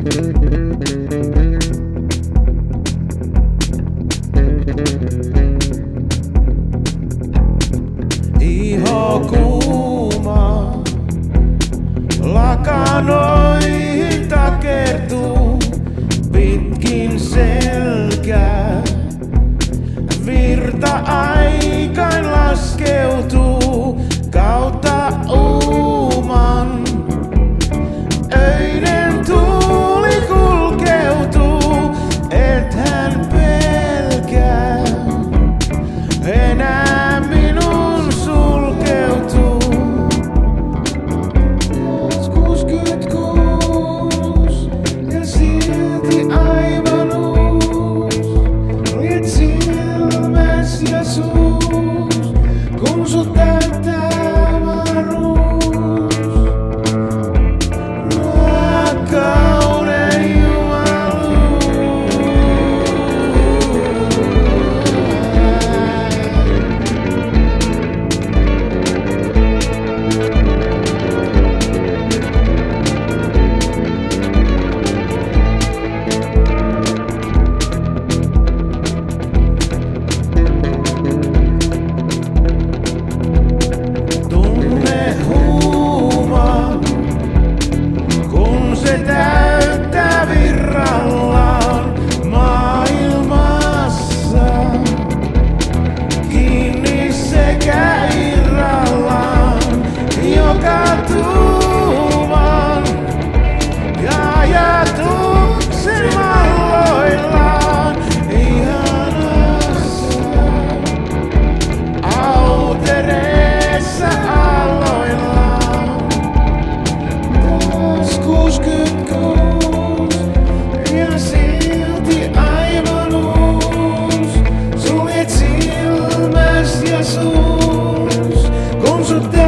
Iho kuuma, lakanoihin takertuu pitkin selkää. Virta aikain laskeutuu kautta uuman. Öinen tuuli kulkeutuu, et hän pelkää. Enää minun sulkeutuu. 66 ja silti aivan uus. Liet silmäs ja suus, kun sut täyttää avaruus. Rakkauden jumaluus. Tunne huuma, kun se täyttää virrallaan maailmassa. Kiinni sekä irrallaan joka tuuman ja ajatuksen valloillaan ihanassa autereessa aloillaan. Taas 66 ja silti aivan uus. Suljet silmäs ja suus, kun sut